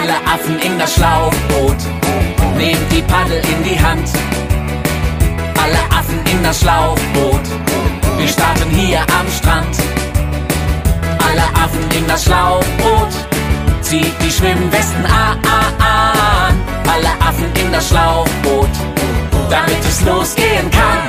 Alle Affen in das Schlauchboot, nehmt die Paddel in die Hand. Alle Affen in das Schlauchboot, wir starten hier am Strand. Alle Affen in das Schlauchboot, zieht die Schwimmwesten an. Alle Affen in das Schlauchboot, damit es losgehen kann.